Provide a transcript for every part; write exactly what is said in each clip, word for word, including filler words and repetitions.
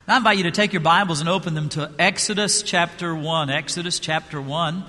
I invite you to take your Bibles and open them to Exodus chapter one. Exodus chapter one.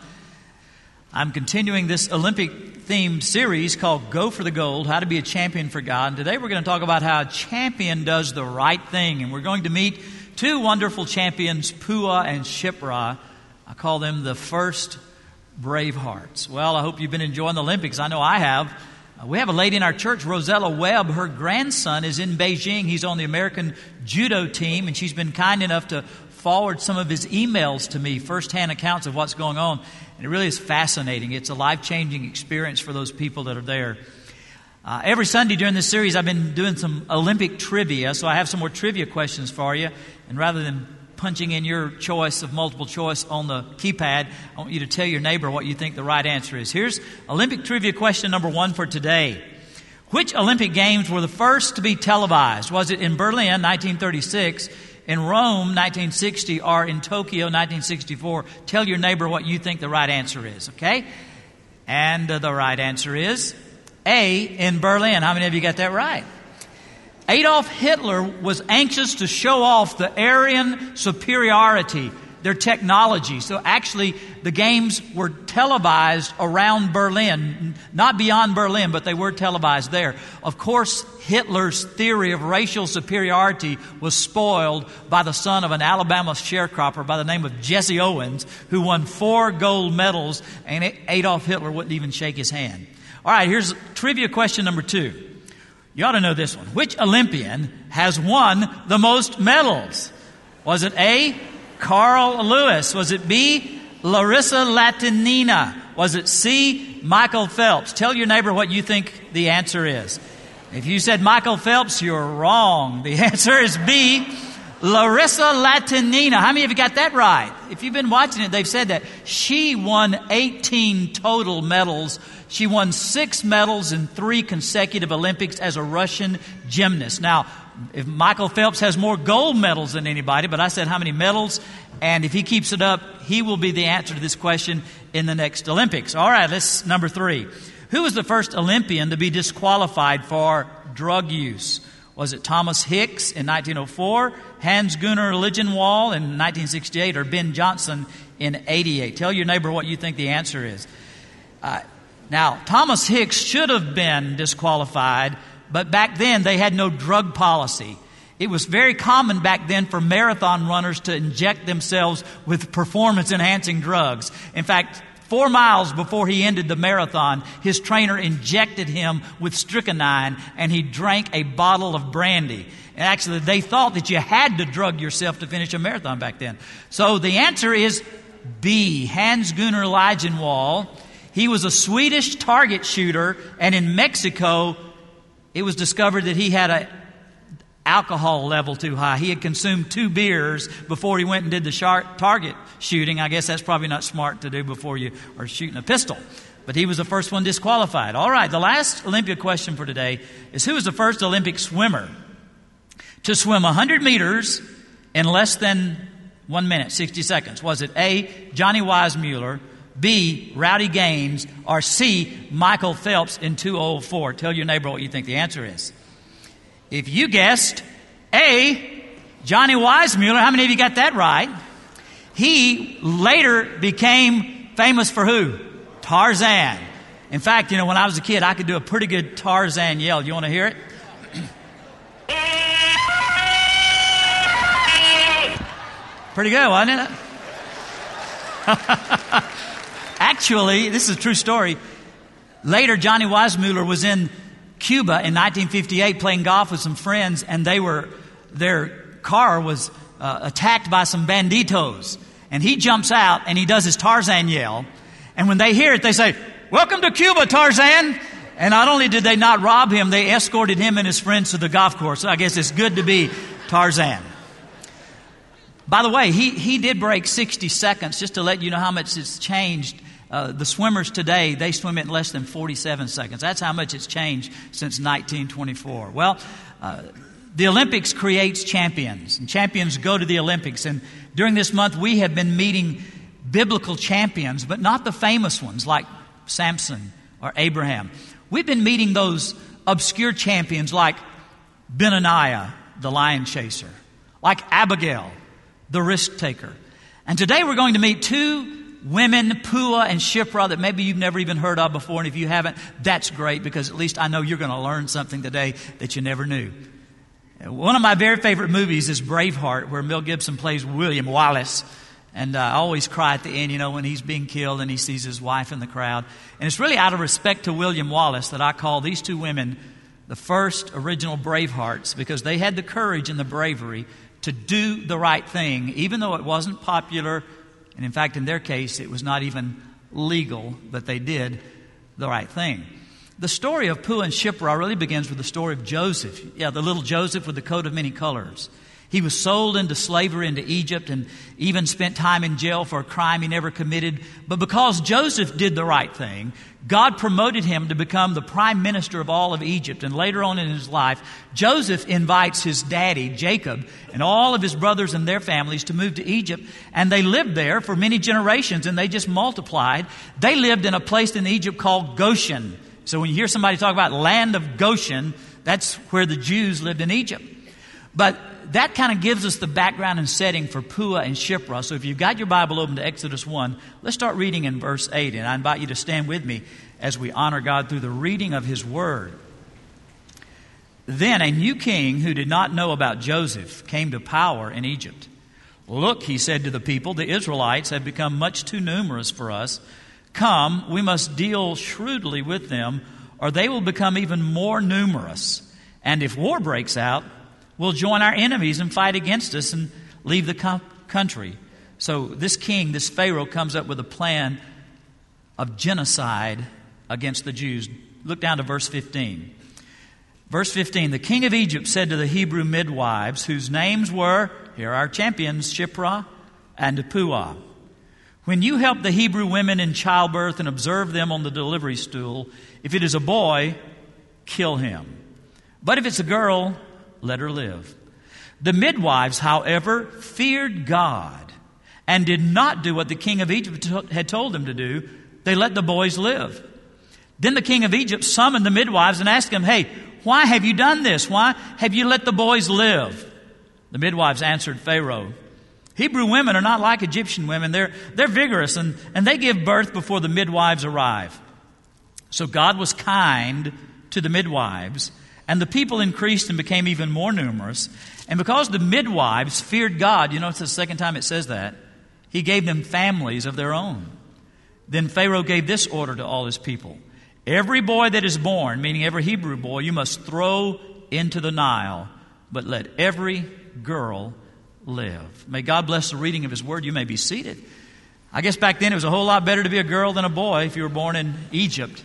I'm continuing this Olympic-themed series called Go for the Gold, How to Be a Champion for God. And today we're going to talk about how a champion does the right thing. And we're going to meet two wonderful champions, Pua and Shiphrah. I call them the first Bravehearts. Well, I hope you've been enjoying the Olympics. I know I have. Uh, we have a lady in our church, Rosella Webb. Her grandson is in Beijing. He's on the American judo team, and she's been kind enough to forward some of his emails to me, firsthand accounts of what's going on. And it really is fascinating. It's a life-changing experience for those people that are there. Uh, every Sunday during this series, I've been doing some Olympic trivia, so I have some more trivia questions for you. And rather than punching in your choice of multiple choice on the keypad, I want you to tell your neighbor what you think the right answer is. Here's Olympic trivia question number one for today. Which Olympic Games were the first to be televised? Was it in Berlin, nineteen thirty-six, in Rome, nineteen sixty, or in Tokyo, nineteen sixty-four? Tell your neighbor what you think the right answer is, okay? And uh, the right answer is A, in Berlin. How many of you got that right? Adolf Hitler was anxious to show off the Aryan superiority, their technology. So actually, the games were televised around Berlin, not beyond Berlin, but they were televised there. Of course, Hitler's theory of racial superiority was spoiled by the son of an Alabama sharecropper by the name of Jesse Owens, who won four gold medals, and Adolf Hitler wouldn't even shake his hand. All right, here's trivia question number two. You ought to know this one. Which Olympian has won the most medals? Was it A, Carl Lewis? Was it B, Larissa Latynina? Was it C, Michael Phelps? Tell your neighbor what you think the answer is. If you said Michael Phelps, you're wrong. The answer is B, Larissa Latynina. How many of you got that right? If you've been watching it, they've said that she won eighteen total medals. She won six medals in three consecutive Olympics as a Russian gymnast. Now, if Michael Phelps has more gold medals than anybody, but I said how many medals, and if he keeps it up, he will be the answer to this question in the next Olympics. All right, let's number three. Who was the first Olympian to be disqualified for drug use? Was it Thomas Hicks in nineteen oh four, Hans-Gunnar Ligenwald in nineteen sixty-eight, or Ben Johnson in eighty-eight? Tell your neighbor what you think the answer is. Uh, now, Thomas Hicks should have been disqualified, but back then they had no drug policy. It was very common back then for marathon runners to inject themselves with performance-enhancing drugs. In fact, Four miles before he ended the marathon, his trainer injected him with strychnine, and he drank a bottle of brandy. And actually, they thought that you had to drug yourself to finish a marathon back then. So the answer is B, Hans-Gunnar Ligenwald. He was a Swedish target shooter, and in Mexico, it was discovered that he had a alcohol level too high. He had consumed two beers before he went and did the sharp target shooting. I guess that's probably not smart to do before you are shooting a pistol. But he was the first one disqualified. All right, the last Olympic question for today is who was the first Olympic swimmer to swim one hundred meters in less than one minute, sixty seconds? Was it A, Johnny Weissmuller, B, Rowdy Gaines, or C, Michael Phelps in two oh four? Tell your neighbor what you think the answer is. If you guessed A, Johnny Weissmuller, how many of you got that right? He later became famous for who? Tarzan. In fact, you know, when I was a kid, I could do a pretty good Tarzan yell. You want to hear it? Pretty good, wasn't it? Actually, this is a true story. Later, Johnny Weissmuller was in Cuba in nineteen fifty-eight playing golf with some friends, and they were their car was uh, attacked by some banditos, and he jumps out and he does his Tarzan yell, and when they hear it they say, "Welcome to Cuba, Tarzan." And not only did they not rob him, they escorted him and his friends to the golf course. So I guess it's good to be Tarzan. By the way, he he did break sixty seconds, just to let you know how much it's changed. Uh, the swimmers today, they swim in less than forty-seven seconds. That's how much it's changed since nineteen twenty-four. Well, uh, the Olympics creates champions, and champions go to the Olympics. And during this month, we have been meeting biblical champions, but not the famous ones like Samson or Abraham. We've been meeting those obscure champions like Benaniah, the lion chaser, like Abigail, the risk taker. And today we're going to meet two women, Puah and Shiphrah, that maybe you've never even heard of before. And if you haven't, that's great, because at least I know you're going to learn something today that you never knew. One of my very favorite movies is Braveheart, where Mel Gibson plays William Wallace. And uh, I always cry at the end, you know, when he's being killed and he sees his wife in the crowd. And it's really out of respect to William Wallace that I call these two women the first original Bravehearts, because they had the courage and the bravery to do the right thing, even though it wasn't popular. And in fact, in their case, it was not even legal, but they did the right thing. The story of Puah and Shiphrah really begins with the story of Joseph. Yeah, the little Joseph with the coat of many colors. He was sold into slavery into Egypt and even spent time in jail for a crime he never committed. But because Joseph did the right thing, God promoted him to become the prime minister of all of Egypt. And later on in his life, Joseph invites his daddy, Jacob, and all of his brothers and their families to move to Egypt. And they lived there for many generations, and they just multiplied. They lived in a place in Egypt called Goshen. So when you hear somebody talk about land of Goshen, that's where the Jews lived in Egypt. But that kind of gives us the background and setting for Puah and Shiphrah. So if you've got your Bible open to Exodus one, let's start reading in verse eight. And I invite you to stand with me as we honor God through the reading of His Word. Then a new king who did not know about Joseph came to power in Egypt. Look, he said to the people, the Israelites have become much too numerous for us. Come, we must deal shrewdly with them, or they will become even more numerous. And if war breaks out, we'll join our enemies and fight against us and leave the co- country. So this king, this Pharaoh, comes up with a plan of genocide against the Jews. Look down to verse fifteen. Verse fifteen, the king of Egypt said to the Hebrew midwives, whose names were, here are our champions, Shiphrah and Puah, when you help the Hebrew women in childbirth and observe them on the delivery stool, if it is a boy, kill him. But if it's a girl, let her live. The midwives, however, feared God and did not do what the king of Egypt had told them to do. They let the boys live. Then the king of Egypt summoned the midwives and asked them, hey, why have you done this? Why have you let the boys live? The midwives answered Pharaoh, Hebrew women are not like Egyptian women. They're, they're vigorous and, and they give birth before the midwives arrive. So God was kind to the midwives, and the people increased and became even more numerous. And because the midwives feared God, you know, it's the second time it says that, He gave them families of their own. Then Pharaoh gave this order to all his people. Every boy that is born, meaning every Hebrew boy, you must throw into the Nile, but let every girl live. May God bless the reading of His Word. You may be seated. I guess back then it was a whole lot better to be a girl than a boy if you were born in Egypt.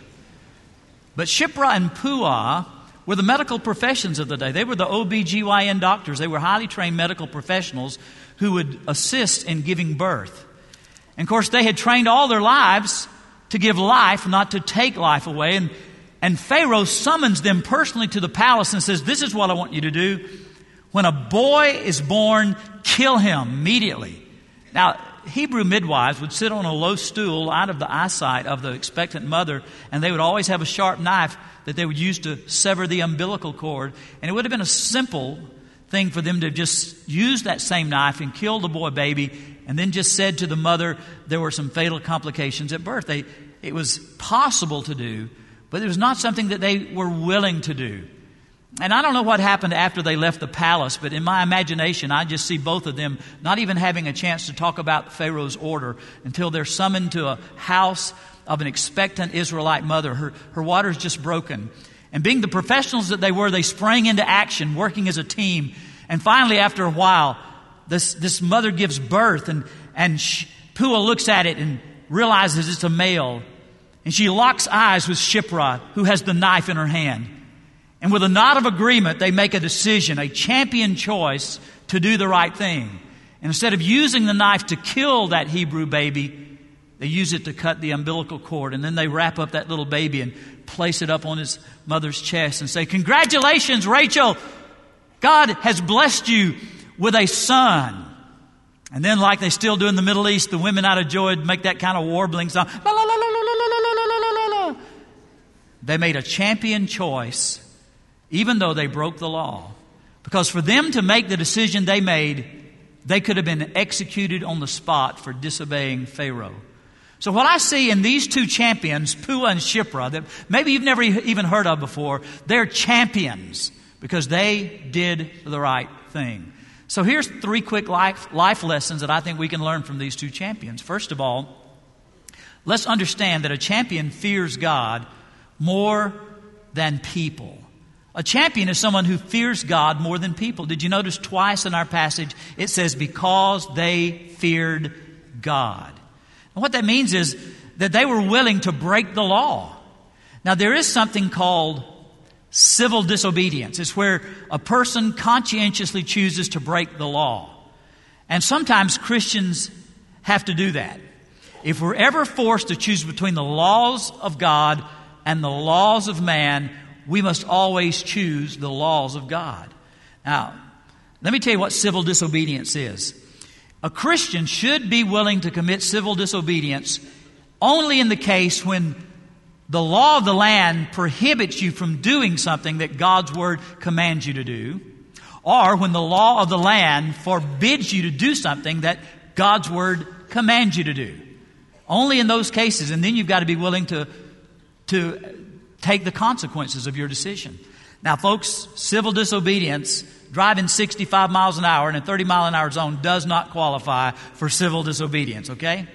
But Shiphrah and Puah were the medical professions of the day. They were the O B G Y N doctors. They were highly trained medical professionals who would assist in giving birth. And of course, they had trained all their lives to give life, not to take life away. And, and Pharaoh summons them personally to the palace and says, this is what I want you to do. When a boy is born, kill him immediately. Now, Hebrew midwives would sit on a low stool out of the eyesight of the expectant mother, and they would always have a sharp knife that they would use to sever the umbilical cord. And it would have been a simple thing for them to just use that same knife and kill the boy baby, and then just said to the mother there were some fatal complications at birth. They, it was possible to do, but it was not something that they were willing to do. And I don't know what happened after they left the palace, but in my imagination, I just see both of them not even having a chance to talk about Pharaoh's order until they're summoned to a house of an expectant Israelite mother. Her, her water's just broken. And being the professionals that they were, they sprang into action, working as a team. And finally, after a while, this, this mother gives birth, and, and she, Puah looks at it and realizes it's a male. And she locks eyes with Shiphrah, who has the knife in her hand. And with a nod of agreement, they make a decision, a champion choice to do the right thing. And instead of using the knife to kill that Hebrew baby, they use it to cut the umbilical cord. And then they wrap up that little baby and place it up on his mother's chest and say, congratulations, Rachel! God has blessed you with a son. And then, like they still do in the Middle East, the women out of joy would make that kind of warbling sound. La, la, la, la, la, la, la, la, la, la. They made a champion choice, even though they broke the law. Because for them to make the decision they made, they could have been executed on the spot for disobeying Pharaoh. So what I see in these two champions, Puah and Shiphrah, that maybe you've never even heard of before, they're champions because they did the right thing. So here's three quick life, life lessons that I think we can learn from these two champions. First of all, let's understand that a champion fears God more than people. A champion is someone who fears God more than people. Did you notice twice in our passage it says, because they feared God. And what that means is that they were willing to break the law. Now there is something called civil disobedience. It's where a person conscientiously chooses to break the law. And sometimes Christians have to do that. If we're ever forced to choose between the laws of God and the laws of man, we must always choose the laws of God. Now, let me tell you what civil disobedience is. A Christian should be willing to commit civil disobedience only in the case when the law of the land prohibits you from doing something that God's Word commands you to do, or when the law of the land forbids you to do something that God's Word commands you to do. Only in those cases, and then you've got to be willing to, to take the consequences of your decision. Now, folks, civil disobedience, driving sixty-five miles an hour in a thirty mile an hour zone does not qualify for civil disobedience, okay?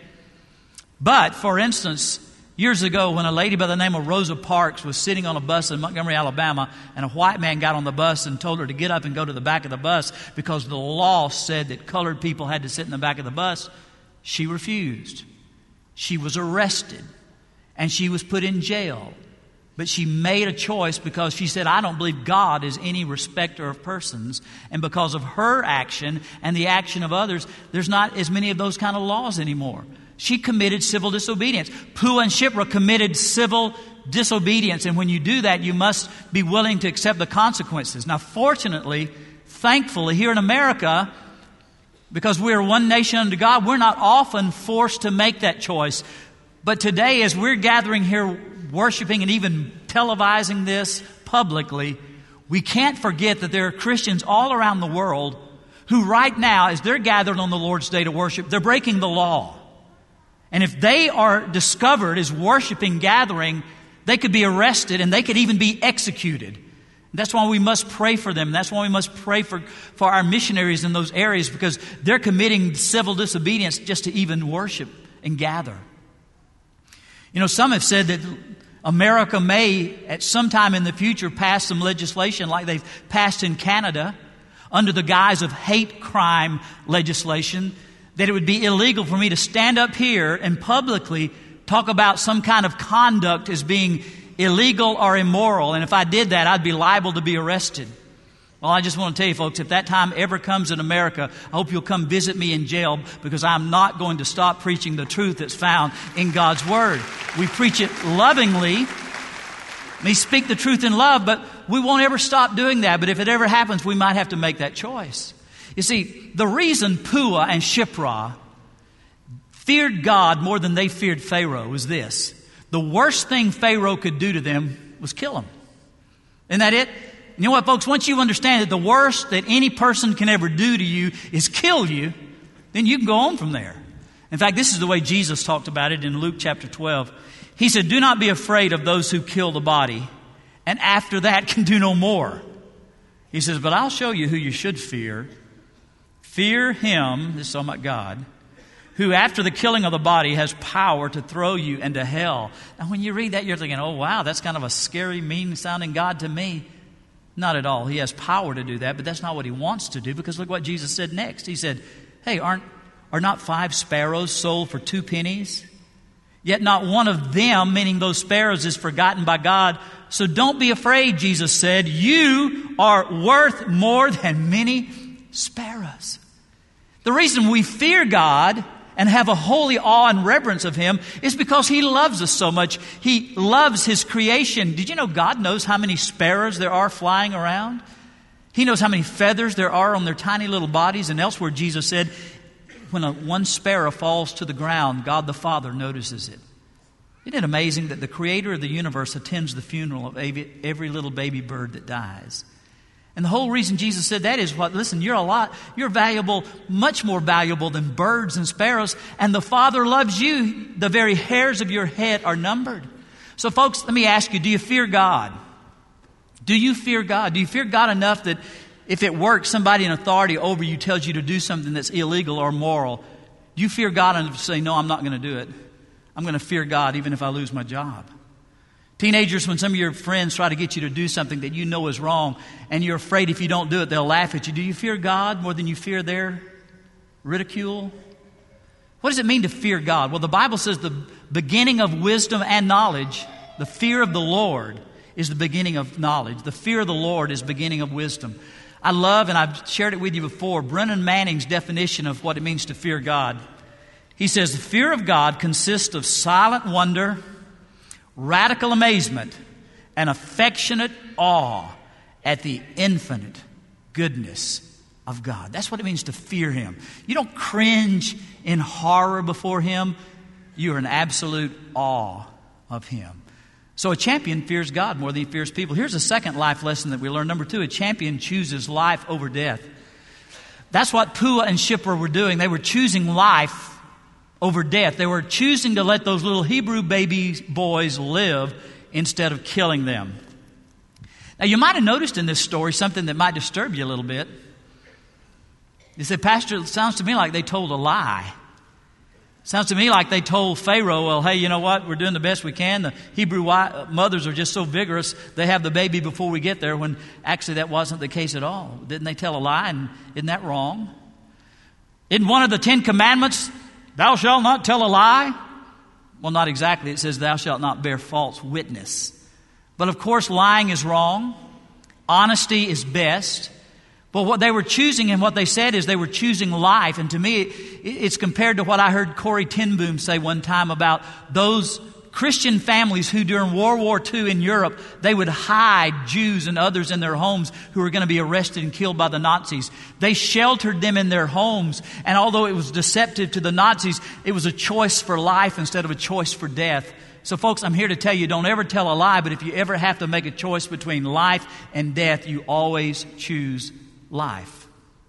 But, for instance, years ago when a lady by the name of Rosa Parks was sitting on a bus in Montgomery, Alabama, and a white man got on the bus and told her to get up and go to the back of the bus because the law said that colored people had to sit in the back of the bus, she refused. She was arrested, and she was put in jail. But she made a choice because she said, I don't believe God is any respecter of persons. And because of her action and the action of others, there's not as many of those kind of laws anymore. She committed civil disobedience. Puah and Shiphrah committed civil disobedience. And when you do that, you must be willing to accept the consequences. Now, fortunately, thankfully, here in America, because we are one nation under God, we're not often forced to make that choice. But today, as we're gathering here worshiping and even televising this publicly, we can't forget that there are Christians all around the world who right now, as they're gathered on the Lord's Day to worship, they're breaking the law. And if they are discovered as worshiping, gathering, they could be arrested and they could even be executed. That's why we must pray for them. That's why we must pray for, for our missionaries in those areas, because they're committing civil disobedience just to even worship and gather. You know, some have said that America may, at some time in the future, pass some legislation like they've passed in Canada under the guise of hate crime legislation, that it would be illegal for me to stand up here and publicly talk about some kind of conduct as being illegal or immoral. And if I did that, I'd be liable to be arrested. Well, I just want to tell you, folks, if that time ever comes in America, I hope you'll come visit me in jail, because I'm not going to stop preaching the truth that's found in God's Word. We preach it lovingly. We speak the truth in love, but we won't ever stop doing that. But if it ever happens, we might have to make that choice. You see, the reason Puah and Shiphrah feared God more than they feared Pharaoh was this. The worst thing Pharaoh could do to them was kill them. Isn't that it? You know what, folks? Once you understand that the worst that any person can ever do to you is kill you, then you can go on from there. In fact, this is the way Jesus talked about it in Luke chapter twelve. He said, do not be afraid of those who kill the body, and after that can do no more. He says, but I'll show you who you should fear. Fear him, this is talking about God, who after the killing of the body has power to throw you into hell. Now when you read that, you're thinking, oh wow, that's kind of a scary, mean-sounding God to me. Not at all. He has power to do that, but that's not what he wants to do, because look what Jesus said next. He said, hey, aren't are not five sparrows sold for two pennies? Yet not one of them, meaning those sparrows, is forgotten by God. So don't be afraid, Jesus said. You are worth more than many sparrows. The reason we fear God and have a holy awe and reverence of Him is because He loves us so much. He loves His creation. Did you know God knows how many sparrows there are flying around? He knows how many feathers there are on their tiny little bodies. And elsewhere Jesus said, when a, one sparrow falls to the ground, God the Father notices it. Isn't it amazing that the Creator of the universe attends the funeral of every, every little baby bird that dies? And the whole reason Jesus said that is what, listen, you're a lot, you're valuable, much more valuable than birds and sparrows, and the Father loves you. The very hairs of your head are numbered. So folks, let me ask you, do you fear God? Do you fear God? Do you fear God enough that if at work somebody in authority over you tells you to do something that's illegal or immoral, do you fear God enough to say, no, I'm not going to do it. I'm going to fear God even if I lose my job. Teenagers, when some of your friends try to get you to do something that you know is wrong and you're afraid if you don't do it, they'll laugh at you. Do you fear God more than you fear their ridicule? What does it mean to fear God? Well, the Bible says the beginning of wisdom and knowledge, the fear of the Lord is the beginning of knowledge. The fear of the Lord is the beginning of wisdom. I love, and I've shared it with you before, Brennan Manning's definition of what it means to fear God. He says, the fear of God consists of silent wonder, radical amazement, and affectionate awe at the infinite goodness of God. That's what it means to fear Him. You don't cringe in horror before Him. You are in absolute awe of Him. So a champion fears God more than he fears people. Here's a second life lesson that we learn. Number two, a champion chooses life over death. That's what Pua and Shiphrah were doing. They were choosing life over death. They were choosing to let those little Hebrew baby boys live instead of killing them. Now, you might have noticed in this story something that might disturb you a little bit. You said, Pastor, it sounds to me like they told a lie. Sounds to me like they told Pharaoh, well, hey, you know what? We're doing the best we can. The Hebrew mothers are just so vigorous, they have the baby before we get there, when actually that wasn't the case at all. Didn't they tell a lie? And isn't that wrong? Isn't one of the Ten Commandments, thou shalt not tell a lie? Well, not exactly. It says, thou shalt not bear false witness. But of course, lying is wrong. Honesty is best. But what they were choosing and what they said is they were choosing life. And to me, it's compared to what I heard Corrie ten Boom say one time about those Christian families who during World War Two in Europe, they would hide Jews and others in their homes who were going to be arrested and killed by the Nazis. They sheltered them in their homes. And although it was deceptive to the Nazis, it was a choice for life instead of a choice for death. So folks, I'm here to tell you, don't ever tell a lie, but if you ever have to make a choice between life and death, you always choose life.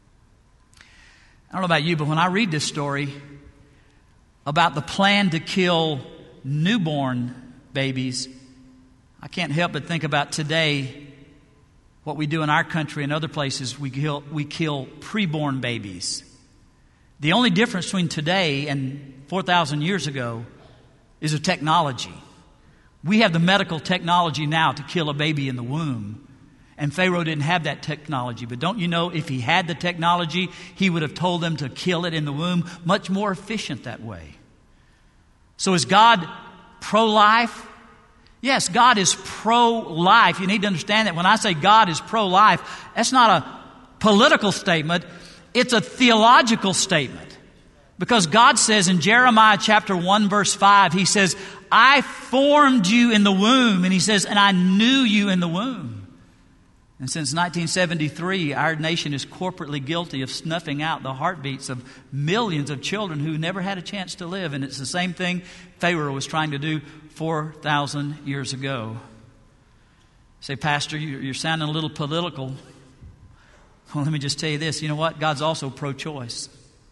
I don't know about you, but when I read this story about the plan to kill newborn babies, I can't help but think about today, what we do in our country and other places. We kill, we kill preborn babies. The only difference between today and four thousand years ago is a technology. We have the medical technology now to kill a baby in the womb. And Pharaoh didn't have that technology. But don't you know, if he had the technology, he would have told them to kill it in the womb. Much more efficient that way. So is God pro-life? Yes, God is pro-life. You need to understand that when I say God is pro-life, that's not a political statement. It's a theological statement. Because God says in Jeremiah chapter one verse five, He says, I formed you in the womb. And He says, and I knew you in the womb. And since nineteen seventy-three, our nation is corporately guilty of snuffing out the heartbeats of millions of children who never had a chance to live. And it's the same thing Pharaoh was trying to do four thousand years ago. Say, Pastor, you're sounding a little political. Well, let me just tell you this. You know what? God's also pro-choice.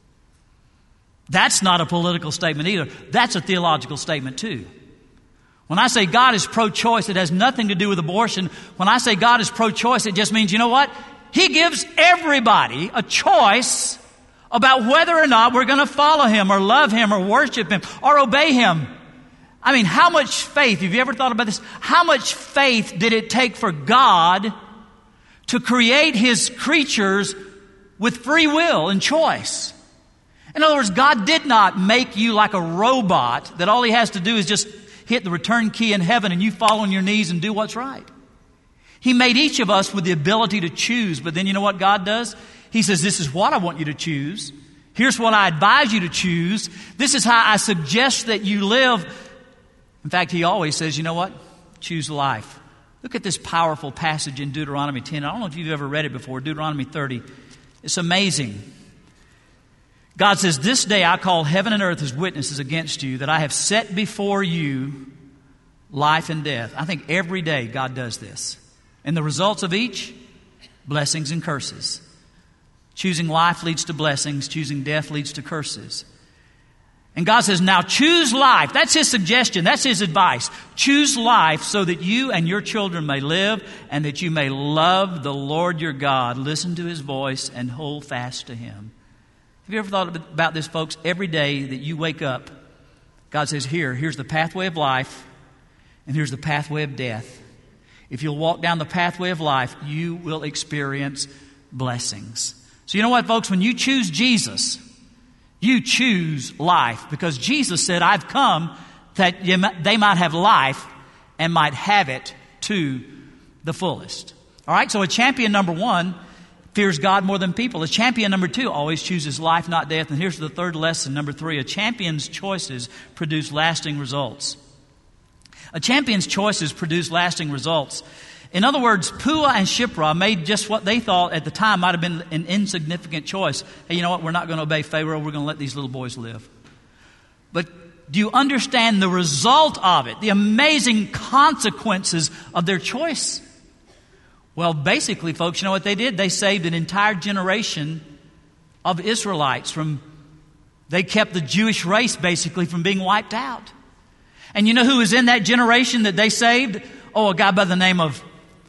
That's not a political statement either. That's a theological statement too. When I say God is pro-choice, it has nothing to do with abortion. When I say God is pro-choice, it just means, you know what? He gives everybody a choice about whether or not we're going to follow Him or love Him or worship Him or obey Him. I mean, how much faith, have you ever thought about this? How much faith did it take for God to create His creatures with free will and choice? In other words, God did not make you like a robot that all He has to do is just hit the return key in heaven and you fall on your knees and do what's right. He made each of us with the ability to choose. But then you know what God does? He says, this is what I want you to choose. Here's what I advise you to choose. This is how I suggest that you live. In fact, He always says, you know what? Choose life. Look at this powerful passage in Deuteronomy ten. I don't know if you've ever read it before. Deuteronomy thirty. It's amazing. God says, this day I call heaven and earth as witnesses against you, that I have set before you life and death. I think every day God does this. And the results of each, blessings and curses. Choosing life leads to blessings. Choosing death leads to curses. And God says, now choose life. That's His suggestion. That's His advice. Choose life so that you and your children may live and that you may love the Lord your God. Listen to His voice and hold fast to Him. Have you ever thought about this, folks? Every day that you wake up, God says, here, here's the pathway of life and here's the pathway of death. If you'll walk down the pathway of life, you will experience blessings. So you know what, folks? When you choose Jesus, you choose life, because Jesus said, I've come that they might have life and might have it to the fullest. All right, so a champion number one fears God more than people. A champion number two always chooses life, not death. And here's the third lesson, number three. A champion's choices produce lasting results. A champion's choices produce lasting results. In other words, Puah and Shiphrah made just what they thought at the time might have been an insignificant choice. Hey, you know what? We're not going to obey Pharaoh. We're going to let these little boys live. But do you understand the result of it? The amazing consequences of their choice? Well, basically, folks, you know what they did? They saved an entire generation of Israelites from, they kept the Jewish race basically from being wiped out. And you know who was in that generation that they saved? Oh, a guy by the name of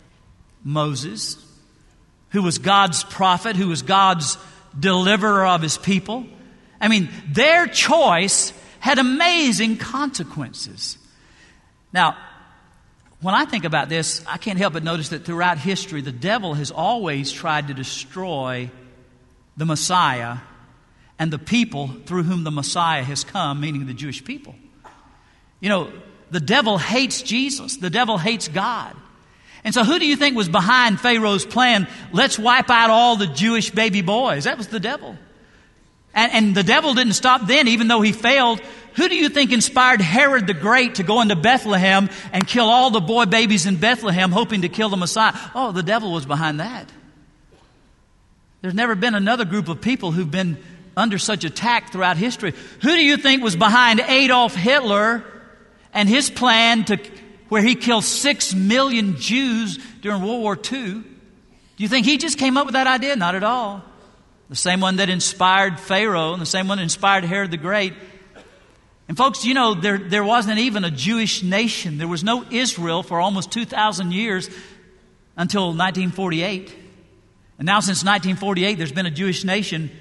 Moses, who was God's prophet, who was God's deliverer of His people. I mean, their choice had amazing consequences. Now, when I think about this, I can't help but notice that throughout history, the devil has always tried to destroy the Messiah and the people through whom the Messiah has come, meaning the Jewish people. You know, the devil hates Jesus. The devil hates God. And so who do you think was behind Pharaoh's plan? Let's wipe out all the Jewish baby boys. That was the devil. And, and the devil didn't stop then, even though he failed. Who do you think inspired Herod the Great to go into Bethlehem and kill all the boy babies in Bethlehem, hoping to kill the Messiah? Oh, the devil was behind that. There's never been another group of people who've been under such attack throughout history. Who do you think was behind Adolf Hitler and his plan to where he killed six million Jews during World War Two? Do you think he just came up with that idea? Not at all. The same one that inspired Pharaoh and the same one that inspired Herod the Great. And folks, you know, there, there wasn't even a Jewish nation. There was no Israel for almost two thousand years until nineteen forty-eight. And now since nineteen forty-eight, there's been a Jewish nation.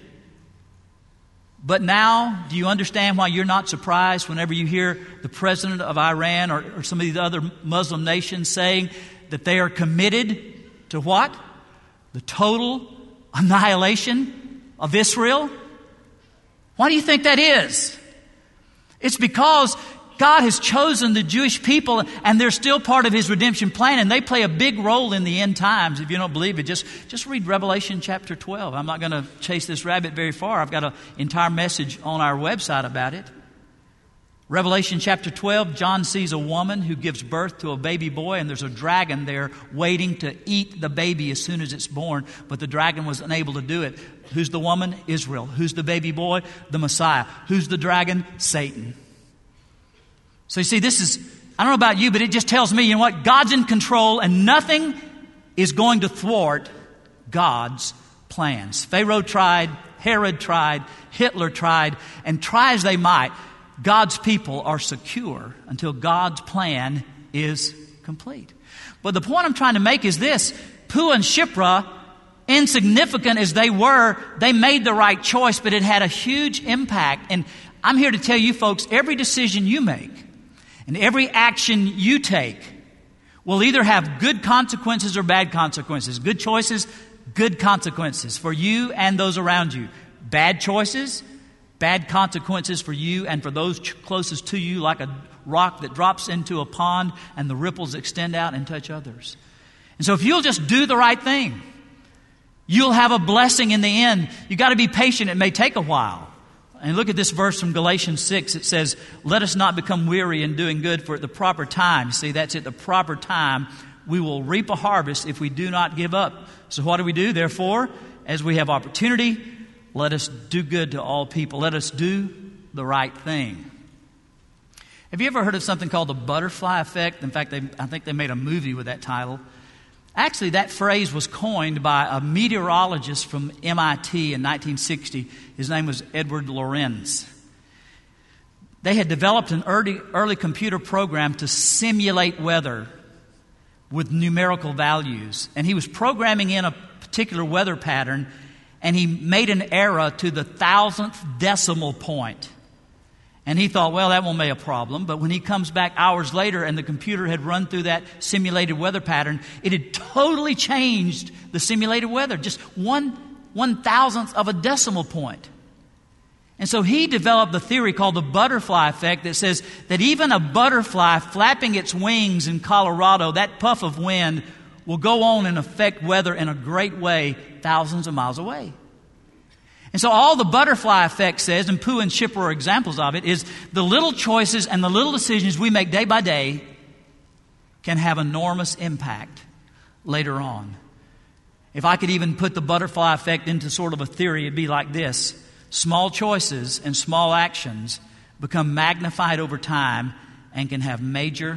But now, do you understand why you're not surprised whenever you hear the president of Iran or, or some of these other Muslim nations saying that they are committed to what? The total annihilation of Israel? Why do you think that is? It's because God has chosen the Jewish people and they're still part of His redemption plan, and they play a big role in the end times. If you don't believe it, just, just read Revelation chapter twelve. I'm not going to chase this rabbit very far. I've got an entire message on our website about it. Revelation chapter twelve, John sees a woman who gives birth to a baby boy, and there's a dragon there waiting to eat the baby as soon as it's born, but the dragon was unable to do it. Who's the woman? Israel. Who's the baby boy? The Messiah. Who's the dragon? Satan. So you see, this is, I don't know about you, but it just tells me, you know what? God's in control and nothing is going to thwart God's plans. Pharaoh tried, Herod tried, Hitler tried, and try as they might, God's people are secure until God's plan is complete. But the point I'm trying to make is this: Puah and Shiphrah, insignificant as they were, they made the right choice, but it had a huge impact. And I'm here to tell you folks, every decision you make and every action you take will either have good consequences or bad consequences. Good choices, good consequences for you and those around you. Bad choices, bad consequences for you and for those closest to you, like a rock that drops into a pond and the ripples extend out and touch others. And so if you'll just do the right thing, you'll have a blessing in the end. You've got to be patient. It may take a while. And look at this verse from Galatians six. It says, let us not become weary in doing good, for at the proper time, see, that's at the proper time, we will reap a harvest if we do not give up. So what do we do? Therefore, as we have opportunity, let us do good to all people. Let us do the right thing. Have you ever heard of something called the butterfly effect? In fact, they, I think they made a movie with that title. Actually, that phrase was coined by a meteorologist from M I T in nineteen sixty. His name was Edward Lorenz. They had developed an early, early computer program to simulate weather with numerical values. And he was programming in a particular weather pattern, and he made an error to the thousandth decimal point. And he thought, well, that won't be a problem. But when he comes back hours later and the computer had run through that simulated weather pattern, it had totally changed the simulated weather, just one one thousandth of a decimal point. And so he developed the theory called the butterfly effect that says that even a butterfly flapping its wings in Colorado, that puff of wind will go on and affect weather in a great way thousands of miles away. And so all the butterfly effect says, and Pooh and Chipper are examples of it, is the little choices and the little decisions we make day by day can have enormous impact later on. If I could even put the butterfly effect into sort of a theory, it'd be like this. Small choices and small actions become magnified over time and can have major,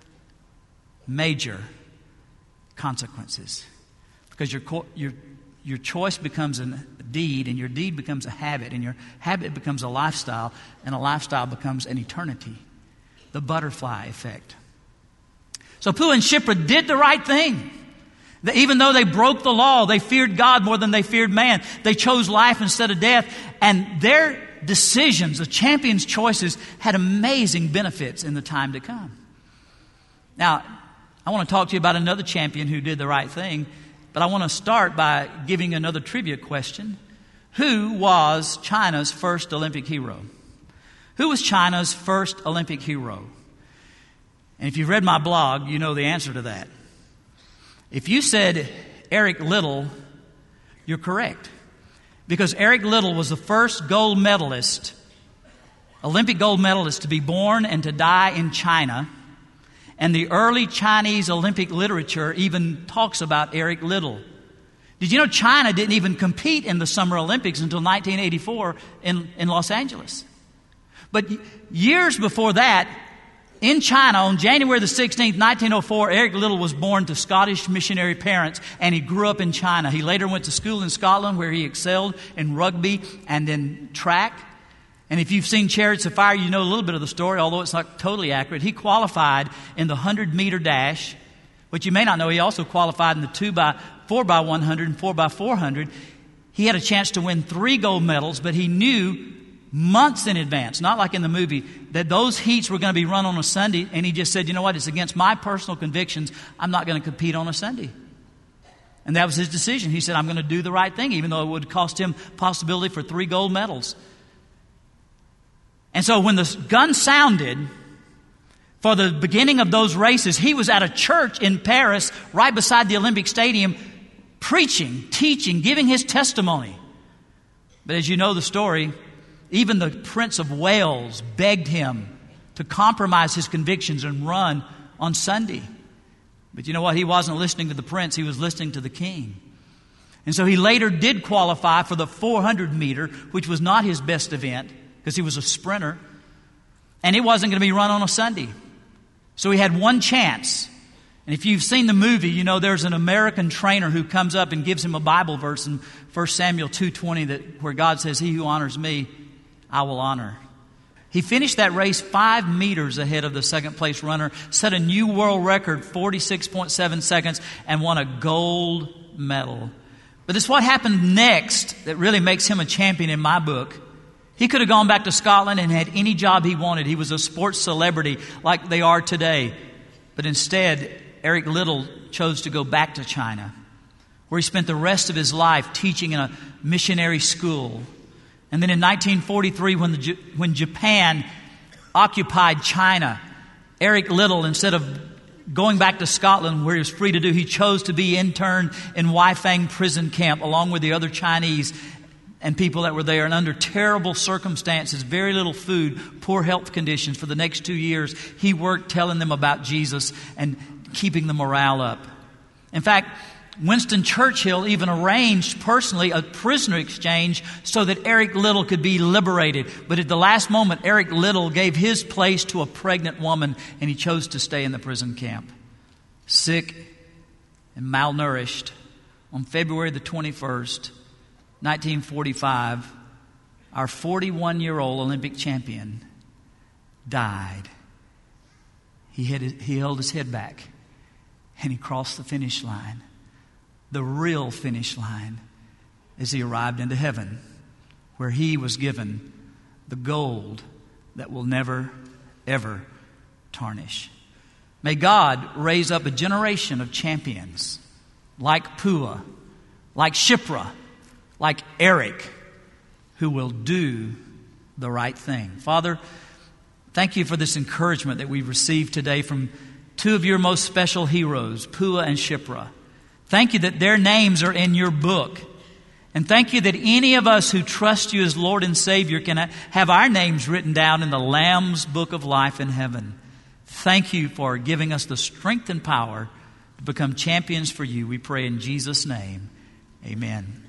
major consequences. Because your your your choice becomes a deed, and your deed becomes a habit, and your habit becomes a lifestyle, and a lifestyle becomes an eternity. The butterfly effect. So Pooh and Chipper did the right thing. Even though they broke the law, they feared God more than they feared man. They chose life instead of death. And their decisions, the champion's choices, had amazing benefits in the time to come. Now, I want to talk to you about another champion who did the right thing. But I want to start by giving another trivia question. Who was China's first Olympic hero? Who was China's first Olympic hero? And if you've read my blog, you know the answer to that. If you said Eric Liddell, you're correct. Because Eric Liddell was the first gold medalist, Olympic gold medalist, to be born and to die in China. And the early Chinese Olympic literature even talks about Eric Liddell. Did you know China didn't even compete in the Summer Olympics until nineteen eighty-four in, in Los Angeles? But years before that, in China, on January the sixteenth, nineteen oh four, Eric Liddell was born to Scottish missionary parents, and he grew up in China. He later went to school in Scotland, where he excelled in rugby and in track. And if you've seen Chariots of Fire, you know a little bit of the story, although it's not totally accurate. He qualified in the hundred-meter dash, but you may not know he also qualified in the two by four by one hundred and four by four hundred. He had a chance to win three gold medals, but he knew months in advance, not like in the movie, that those heats were going to be run on a Sunday, and he just said, you know what, it's against my personal convictions. I'm not going to compete on a Sunday. And that was his decision. He said, I'm going to do the right thing, even though it would cost him possibility for three gold medals. And so when the gun sounded for the beginning of those races, he was at a church in Paris right beside the Olympic Stadium preaching, teaching, giving his testimony. But as you know the story, even the Prince of Wales begged him to compromise his convictions and run on Sunday. But you know what? He wasn't listening to the prince. He was listening to the king. And so he later did qualify for the four hundred meter, which was not his best event because he was a sprinter. And it wasn't going to be run on a Sunday. So he had one chance. And if you've seen the movie, you know there's an American trainer who comes up and gives him a Bible verse in First Samuel two twenty that where God says, "He who honors me, I will honor." He finished that race five meters ahead of the second place runner, set a new world record, forty-six point seven seconds, and won a gold medal. But it's what happened next that really makes him a champion in my book. He could have gone back to Scotland and had any job he wanted. He was a sports celebrity like they are today. But instead, Eric Liddell chose to go back to China, where he spent the rest of his life teaching in a missionary school. And then in nineteen forty-three, when the, when Japan occupied China, Eric Liddell, instead of going back to Scotland where he was free to do, he chose to be interned in Weifang prison camp along with the other Chinese and people that were there, and under terrible circumstances, very little food, poor health conditions for the next two years. He worked telling them about Jesus and keeping the morale up. In fact, Winston Churchill even arranged personally a prisoner exchange so that Eric Liddell could be liberated. But at the last moment, Eric Liddell gave his place to a pregnant woman, and he chose to stay in the prison camp, sick and malnourished, on February the twenty-first, nineteen forty-five, our forty-one-year-old Olympic champion died. He, had, he held his head back and he crossed the finish line, the real finish line, as he arrived into heaven, where he was given the gold that will never, ever tarnish. May God raise up a generation of champions like Pua, like Shiphrah, like Eric, who will do the right thing. Father, thank you for this encouragement that we've received today from two of your most special heroes, Pua and Shiphrah. Thank you that their names are in your book. And thank you that any of us who trust you as Lord and Savior can have our names written down in the Lamb's book of life in heaven. Thank you for giving us the strength and power to become champions for you. We pray in Jesus' name. Amen.